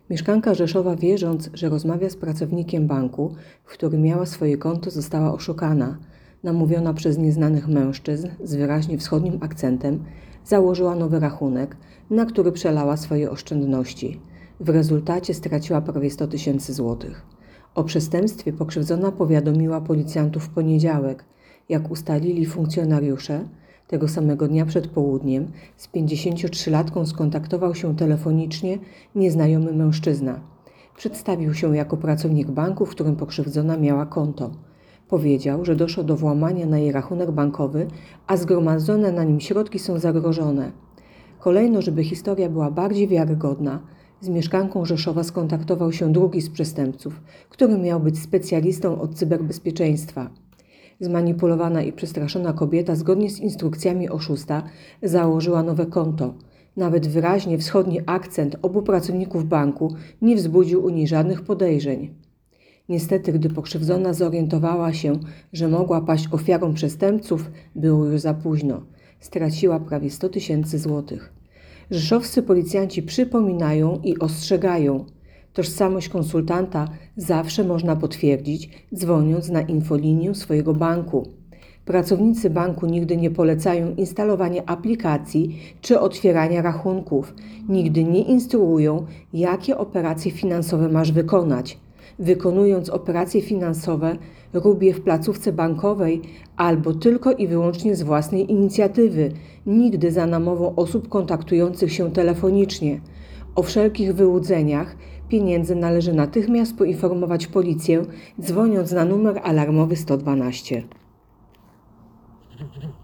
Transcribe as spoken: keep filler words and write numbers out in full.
Mieszkanka Rzeszowa, wierząc, że rozmawia z pracownikiem banku, w którym miała swoje konto, została oszukana. Namówiona przez nieznanych mężczyzn z wyraźnie wschodnim akcentem, założyła nowy rachunek, na który przelała swoje oszczędności. W rezultacie straciła prawie sto tysięcy złotych. O przestępstwie pokrzywdzona powiadomiła policjantów w poniedziałek. Jak ustalili funkcjonariusze, tego samego dnia przed południem z pięćdziesięciotrzylatką skontaktował się telefonicznie nieznajomy mężczyzna. Przedstawił się jako pracownik banku, w którym pokrzywdzona miała konto. Powiedział, że doszło do włamania na jej rachunek bankowy, a zgromadzone na nim środki są zagrożone. Kolejno, żeby historia była bardziej wiarygodna, z mieszkanką Rzeszowa skontaktował się drugi z przestępców, który miał być specjalistą od cyberbezpieczeństwa. Zmanipulowana i przestraszona kobieta, zgodnie z instrukcjami oszusta, założyła nowe konto. Nawet wyraźnie wschodni akcent obu pracowników banku nie wzbudził u niej żadnych podejrzeń. Niestety, gdy pokrzywdzona zorientowała się, że mogła paść ofiarą przestępców, było już za późno. Straciła prawie sto tysięcy złotych. Rzeszowscy policjanci przypominają i ostrzegają. Tożsamość konsultanta zawsze można potwierdzić, dzwoniąc na infolinię swojego banku. Pracownicy banku nigdy nie polecają instalowania aplikacji czy otwierania rachunków. Nigdy nie instruują, jakie operacje finansowe masz wykonać. Wykonując operacje finansowe, rób je w placówce bankowej albo tylko i wyłącznie z własnej inicjatywy, nigdy za namową osób kontaktujących się telefonicznie. O wszelkich wyłudzeniach pieniędzy należy natychmiast poinformować policję, dzwoniąc na numer alarmowy sto dwanaście.